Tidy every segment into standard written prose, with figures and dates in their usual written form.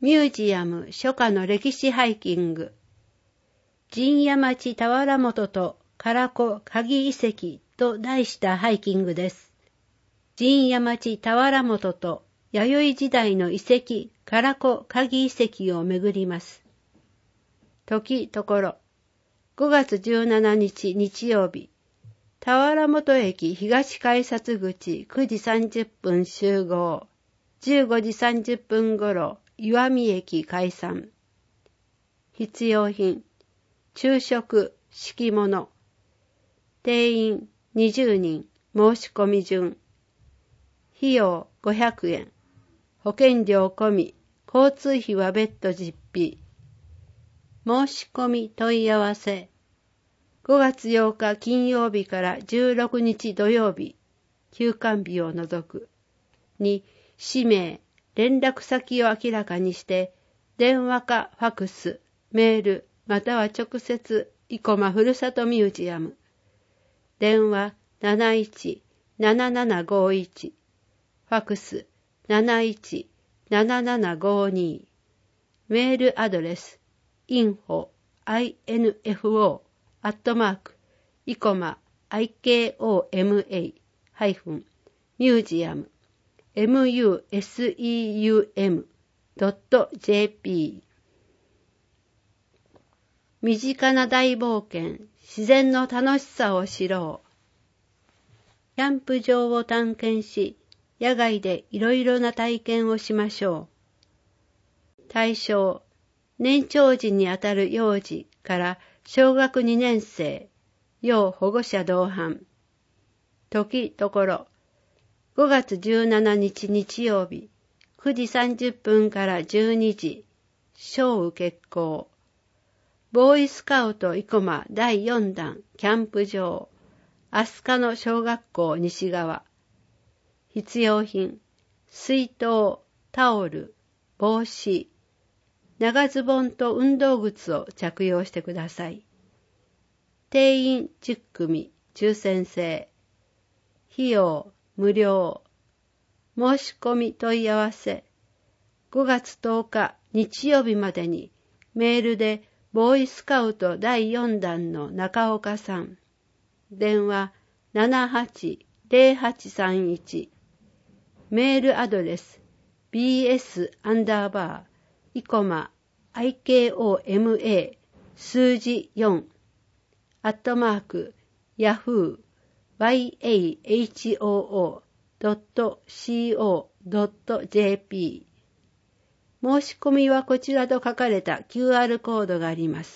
ミュージアム初夏の歴史ハイキング。陣屋町俵本と唐子鍵遺跡と題したハイキングです。陣屋町俵本と弥生時代の遺跡唐子鍵遺跡を巡ります。時ところ、5月17日日曜日、俵本駅東改札口9時30分集合、15時30分頃、岩見駅解散。必要品、昼食、敷物。定員20人、申し込み順。費用500円。保険料込み、交通費は別途実費。申し込み問い合わせ。5月8日金曜日から16日土曜日、休館日を除く。に、氏名、連絡先を明らかにして、電話かファクス、メール、または直接、生駒ふるさとミュージアム。電話71-7751、ファクス71-7752。メールアドレス、info@ikoma-museum.jp。 身近な大冒険、自然の楽しさを知ろう。キャンプ場を探検し、野外でいろいろな体験をしましょう。対象、年長児にあたる幼児から小学2年生、要保護者同伴。時ところ、5月17日日曜日、9時30分から12時、小受決行。ボーイスカウト生駒第4弾キャンプ場、飛鳥野小学校西側。必要品、水筒、タオル、帽子、長ズボンと運動靴を着用してください。定員10組、抽選制。費用、無料。申し込み問い合わせ。5月10日日曜日までにメールでボーイスカウト第4弾の中岡さん。電話780831。メールアドレス bs_ikoma 数字4 @yahoo.co.jp。 申し込みはこちらと書かれた QR コードがあります。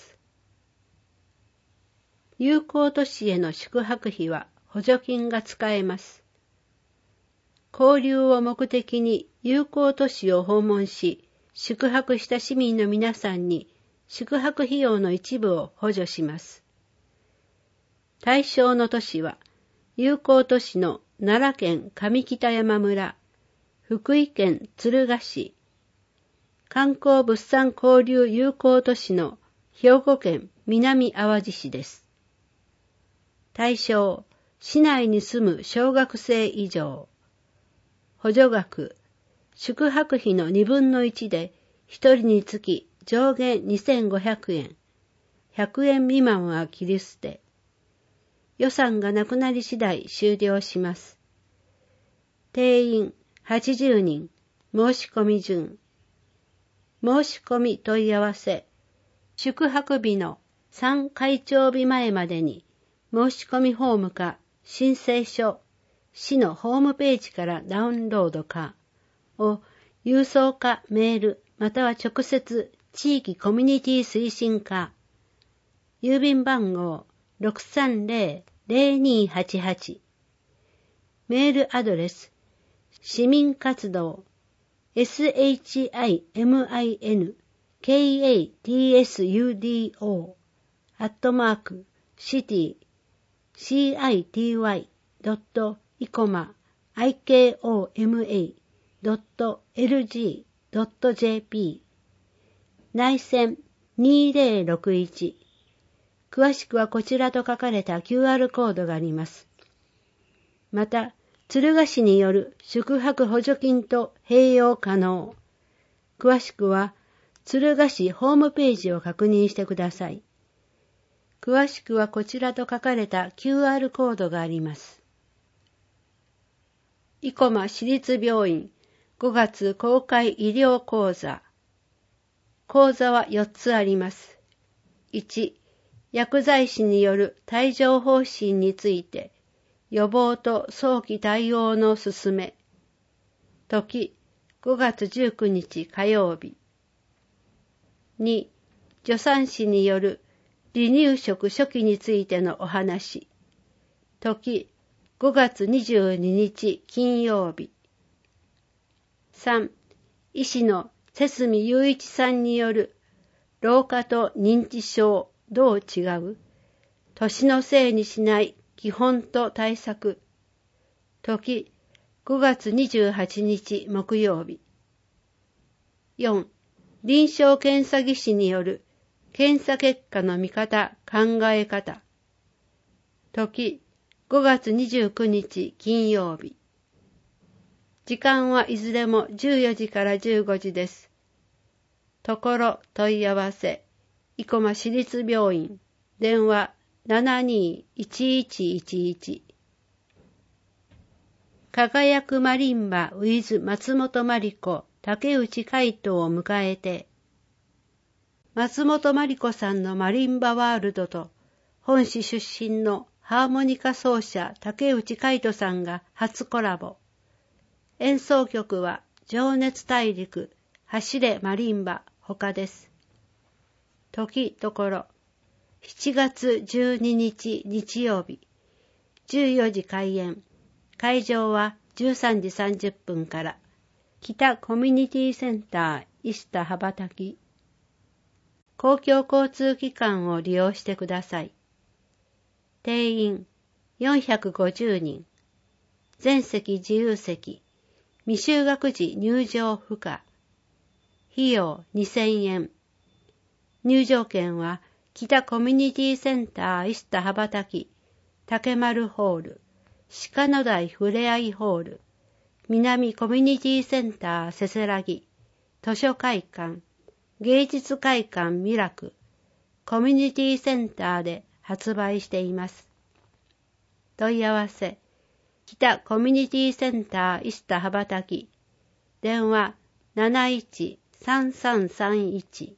友好都市への宿泊費は補助金が使えます。交流を目的に友好都市を訪問し、宿泊した市民の皆さんに宿泊費用の一部を補助します。対象の都市は、友好都市の奈良県上北山村、福井県敦賀市、観光物産交流友好都市の兵庫県南淡路市です。対象、市内に住む小学生以上。補助額、宿泊費の2分の1で、1人につき上限2500円。100円未満は切り捨て。予算がなくなり次第終了します。定員80人、申し込み順。申し込み問い合わせ。宿泊日の3開帳日前までに、申し込みフォームか申請書、市のホームページからダウンロードかを郵送かメールまたは直接地域コミュニティ推進課、郵便番号 630-0288、メールアドレス市民活動 city@city.ikoma.lg.jp 内線2061。詳しくはこちらと書かれた QR コードがあります。また、敦賀市による宿泊補助金と併用可能。 詳しくは、敦賀市ホームページを確認してください。詳しくはこちらと書かれた QR コードがあります。生駒市立病院5月公開医療講座。講座は4つあります。1、薬剤師による帯状疱疹について、予防と早期対応の勧め。時、5月19日火曜日。2、助産師による離乳食初期についてのお話。時、5月22日金曜日。3、医師の瀬住雄一さんによる老化と認知症どう違う？年のせいにしない基本と対策。時、5月28日木曜日。4、臨床検査技師による検査結果の見方、考え方。時、5月29日金曜日。時間はいずれも14時から15時です。ところ問い合わせ、生駒市立病院、電話721111。輝くマリンバ with 松本真理子、竹内海斗を迎えて、松本真理子さんのマリンバワールドと、本市出身のハーモニカ奏者竹内海斗さんが初コラボ。演奏曲は情熱大陸、走れマリンバ他です。時ところ、7月12日日曜日、14時開演。会場は13時30分から、北コミュニティセンター石田羽ばたき。公共交通機関を利用してください。定員450人。全席自由席。未就学児入場不可。費用2000円。入場券は北コミュニティセンター石田羽ばたき、竹丸ホール、鹿野台ふれあいホール、南コミュニティセンターせせらぎ、図書会館、芸術会館ミラク、コミュニティセンターで発売しています。問い合わせ、北コミュニティセンター石田羽ばたき、電話713331。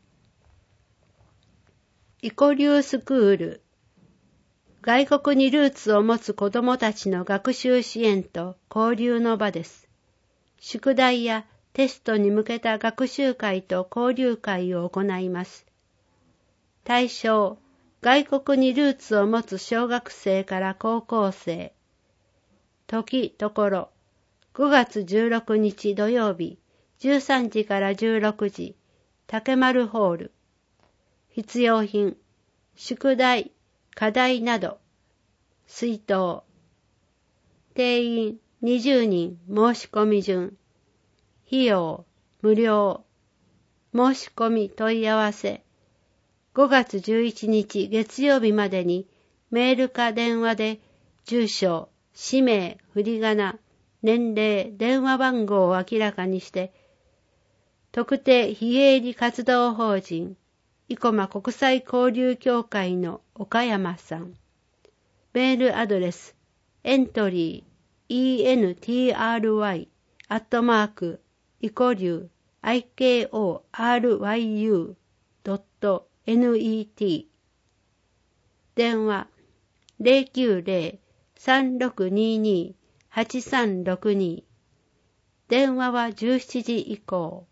イコリュースクール。外国にルーツを持つ子どもたちの学習支援と交流の場です。宿題やテストに向けた学習会と交流会を行います。対象、外国にルーツを持つ小学生から高校生。時ところ、5月16日土曜日、13時から16時、竹丸ホール。必要品、宿題、課題など、水筒。定員20人申し込み順。費用、無料。申し込み問い合わせ。5月11日月曜日までにメールか電話で住所、氏名、振り仮名、年齢、電話番号を明らかにして、特定非営利活動法人、生駒国際交流協会の岡山さん。メールアドレス、エントリー、entry@ikoryu.net。電話、090-3622-8362。電話は17時以降。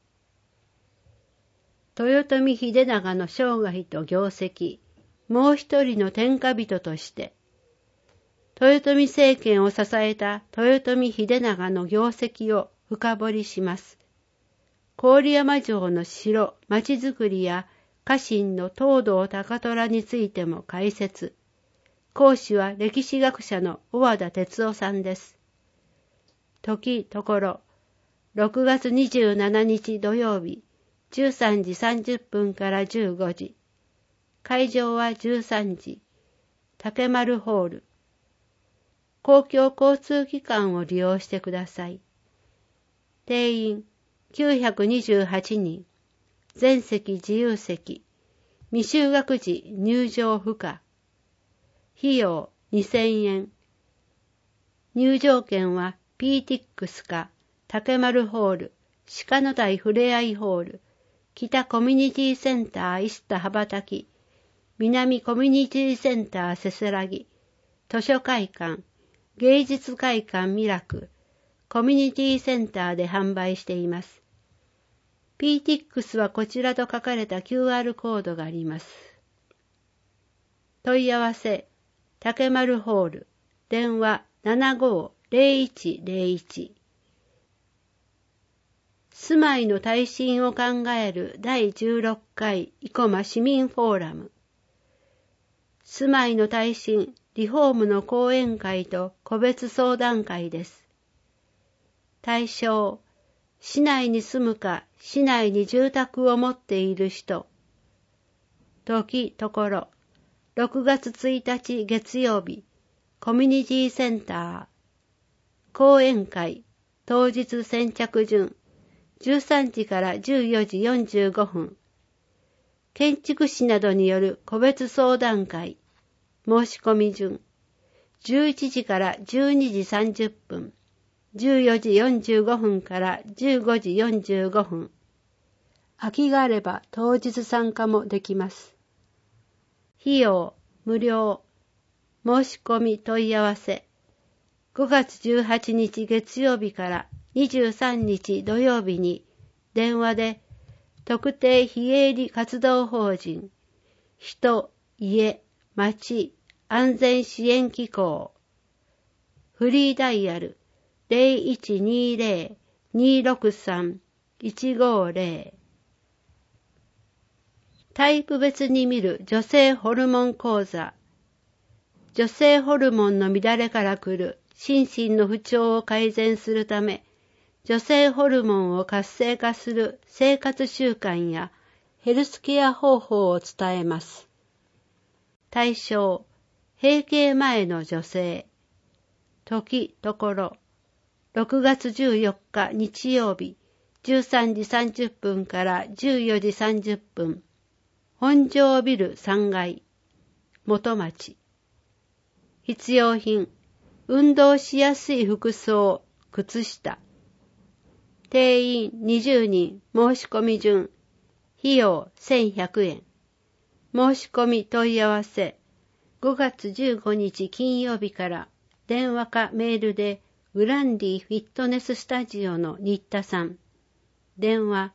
豊臣秀長の生涯と業績、もう一人の天下人として、豊臣政権を支えた豊臣秀長の業績を深掘りします。郡山城の城、町づくりや家臣の東堂高虎についても解説。講師は歴史学者の小和田哲夫さんです。時ところ、6月27日土曜日、13時30分から15時。会場は13時。竹丸ホール。公共交通機関を利用してください。定員 928人。全席自由席。未就学時入場不可。費用2000円。入場券は PTX か竹丸ホール、鹿の台ふれあいホール、北コミュニティセンター石田羽ばたき、南コミュニティセンターせせらぎ、図書会館、芸術会館ミラク、コミュニティセンターで販売しています。PTX はこちらと書かれた QR コードがあります。問い合わせ、竹丸ホール、電話750101。住まいの耐震を考える第16回生駒市民フォーラム。住まいの耐震、リフォームの講演会と個別相談会です。対象、市内に住むか市内に住宅を持っている人。時、ところ、6月1日月曜日、コミュニティセンター。講演会、当日先着順、13時から14時45分。建築士などによる個別相談会、申し込み順、11時から12時30分、14時45分から15時45分。空きがあれば当日参加もできます。費用、無料。申し込み問い合わせ。5月18日月曜日から23日土曜日に電話で特定非営利活動法人人、家、町安全支援機構フリーダイヤル 0120-263-150 タイプ別に見る女性ホルモン講座。女性ホルモンの乱れから来る心身の不調を改善するため、女性ホルモンを活性化する生活習慣やヘルスケア方法を伝えます。対象、閉経前の女性。時、ところ、6月14日日曜日、13時30分から14時30分、本庄ビル3階、元町。必要品、運動しやすい服装、靴下。定員20人、申し込み順。費用1100円。申し込み問い合わせ。5月15日金曜日から電話かメールでグランディフィットネススタジオの新田さん。電話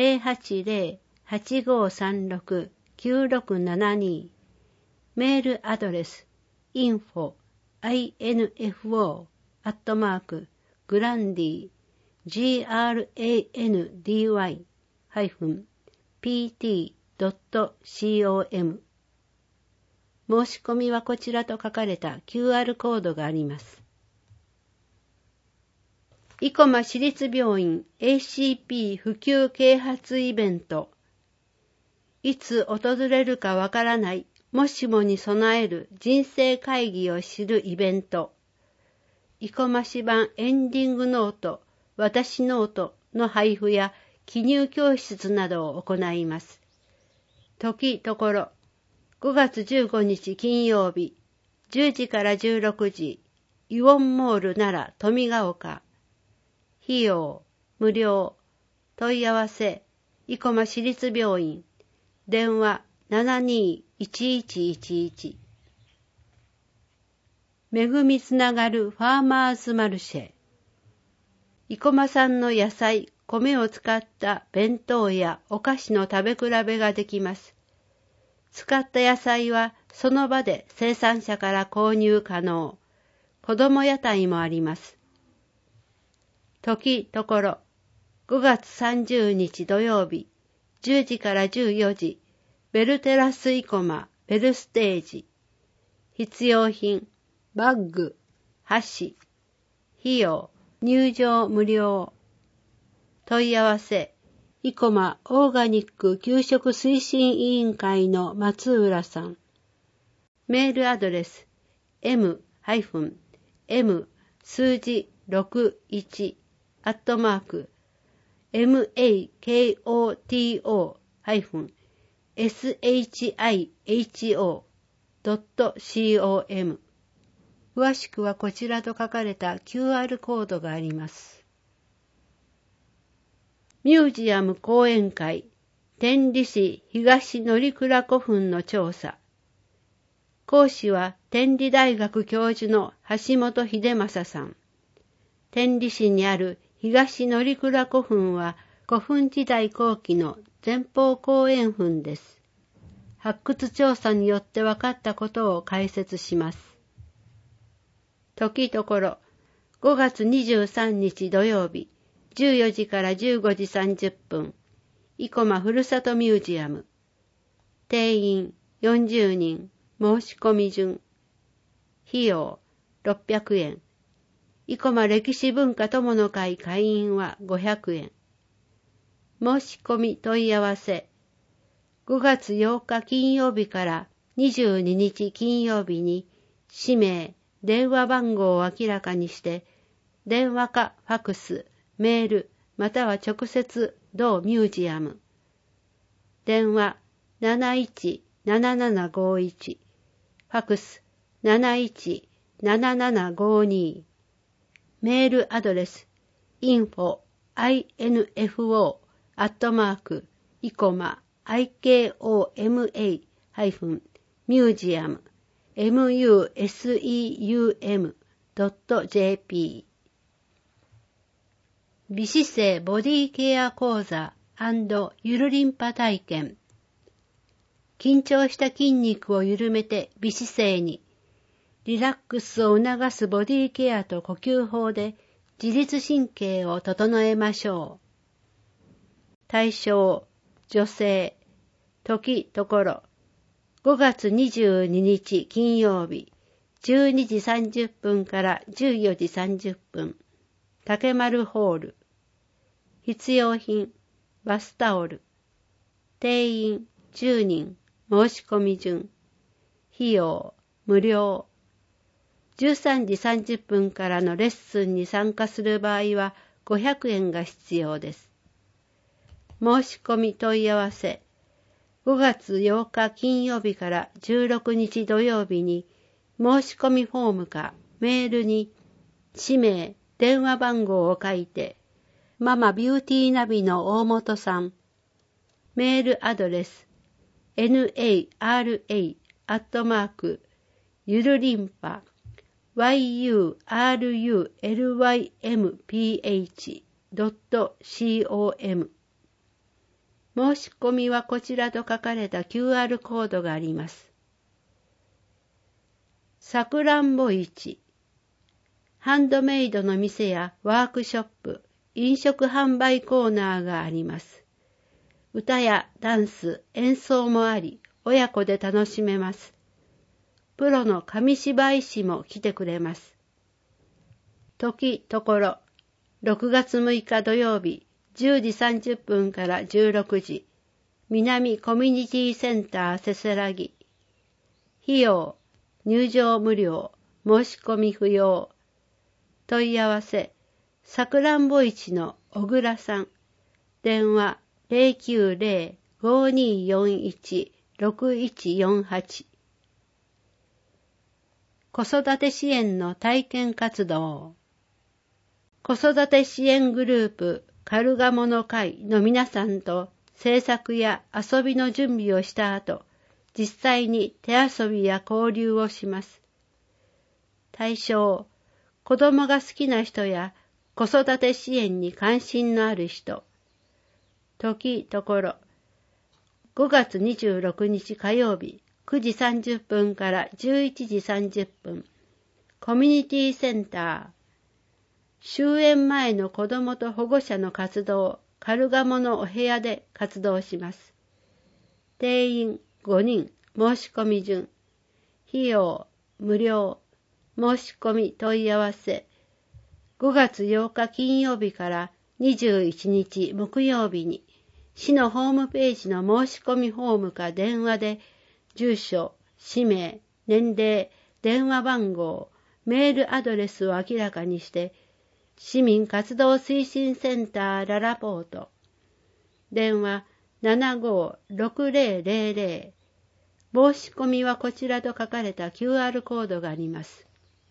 080-8536-9672。メールアドレスinfo@grandy-pt.com。申し込みはこちらと書かれた QR コードがあります。生駒市立病院 ACP 普及啓発イベント。いつ訪れるかわからないもしもに備える人生会議を知るイベント。生駒市版エンディングノート、私ノートの配布や記入教室などを行います。時、ところ、5月15日金曜日、10時から16時、イオンモール奈良富ヶ丘。費用、無料。問い合わせ、生駒市立病院。電話721111。恵みつながるファーマーズマルシェ。生駒産の野菜、米を使った弁当やお菓子の食べ比べができます。使った野菜はその場で生産者から購入可能。子供屋台もあります。時、ところ、5月30日土曜日、10時から14時、ベルテラス生駒ベルステージ。必要品、バッグ、箸。費用、入場無料。問い合わせ、生駒オーガニック給食推進委員会の松浦さん。メールアドレス m-m 数字61 makoto-shiho.com。詳しくはこちらと書かれた QR コードがあります。ミュージアム講演会、天理市東乗倉古墳の調査。講師は天理大学教授の橋本秀正さん。天理市にある東乗倉古墳は古墳時代後期の前方後円墳です。発掘調査によって分かったことを解説します。時ところ、5月23日土曜日、14時から15時30分、生駒ふるさとミュージアム。定員40人、申し込み順。費用600円。生駒歴史文化友の会会員は500円。申し込み問い合わせ。5月8日金曜日から22日金曜日に、氏名、電話番号を明らかにして、電話かファクス、メール、または直接同ミュージアム。電話717751、ファクス717752、メールアドレス info@ikoma-museum-museum.jp。 美姿勢ボディケア講座&ゆるリンパ体験。緊張した筋肉を緩めて美姿勢に、リラックスを促すボディケアと呼吸法で自律神経を整えましょう。対象、女性、時ところ、5月22日金曜日、12時30分から14時30分、竹丸ホール。必要品、バスタオル。定員10人、申し込み順。費用、無料。13時30分からのレッスンに参加する場合は500円が必要です。申し込み問い合わせ。5月8日金曜日から16日土曜日に申し込みフォームかメールに氏名、電話番号を書いて、ママビューティーナビの大本さん。メールアドレス nara@ゆるりんぱyurulymPh.com。 申し込みはこちらと書かれた QR コードがあります。さくらんぼ市。ハンドメイドの店やワークショップ、飲食販売コーナーがあります。歌やダンス、演奏もあり、親子で楽しめます。プロの紙芝居師も来てくれます。時ところ、6月6日土曜日、10時30分から16時、南コミュニティセンターせせらぎ。費用、入場無料、申し込み不要。問い合わせ、さくらんぼ市の小倉さん。電話090-5241-6148。子育て支援の体験活動。子育て支援グループカルガモの会の皆さんと制作や遊びの準備をした後、実際に手遊びや交流をします。対象、子供が好きな人や子育て支援に関心のある人。時ところ、5月26日火曜日9時30分から11時30分、コミュニティセンター。終園前の子供と保護者の活動、カルガモのお部屋で活動します。定員5人、申し込み順。費用、無料。申し込み問い合わせ。5月8日金曜日から21日木曜日に、市のホームページの申し込みフォームか電話で、住所、氏名、年齢、電話番号、メールアドレスを明らかにして、 市民活動推進センターララポート。電話75-6000。申し込みはこちらと書かれた QR コードがあります。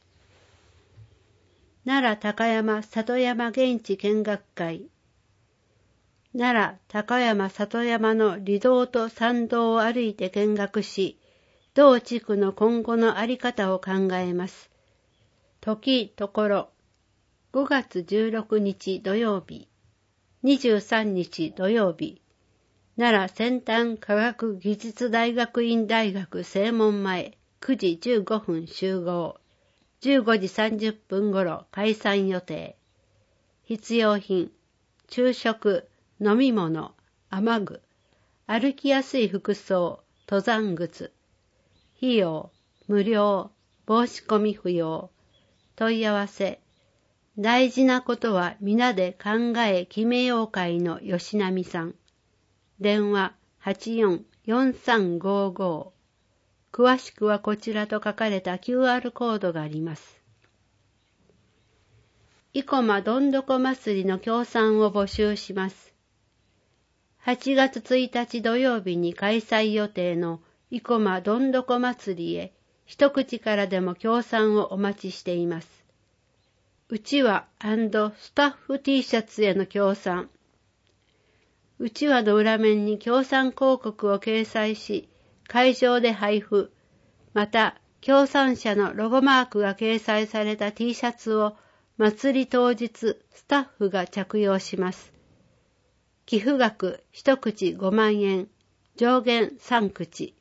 奈良高山里山現地見学会。奈良高山里山の離道と参道を歩いて見学し、同地区の今後の在り方を考えます。時、ところ、5月16日土曜日、23日土曜日、奈良先端科学技術大学院大学正門前9時15分集合、15時30分頃解散予定。必要品、昼食、飲み物、雨具、歩きやすい服装、登山靴。費用、無料、申し込み不要。問い合わせ。大事なことは皆で考え決めよう会の吉波さん。電話84-4355。詳しくはこちらと書かれた QR コードがあります。生駒どんどこ祭りの協賛を募集します。8月1日土曜日に開催予定の生駒どんどこ祭りへ一口からでも協賛をお待ちしています。うちわ&スタッフ T シャツへの協賛。うちわの裏面に協賛広告を掲載し、会場で配布。また、協賛者のロゴマークが掲載された T シャツを祭り当日スタッフが着用します。寄付額一口5万円、上限3口。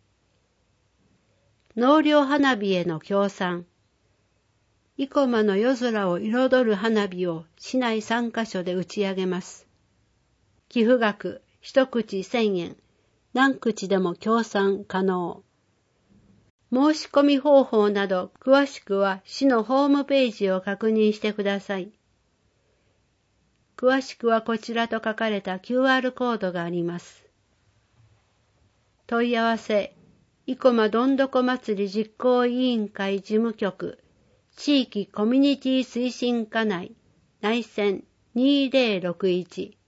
納涼花火への協賛。生駒の夜空を彩る花火を市内3カ所で打ち上げます。寄付額一口1000円、何口でも協賛可能。申し込み方法など詳しくは市のホームページを確認してください。詳しくはこちらと書かれた QR コードがあります。問い合わせ、生駒どんどこ祭り実行委員会事務局、地域コミュニティ推進課内、内線2061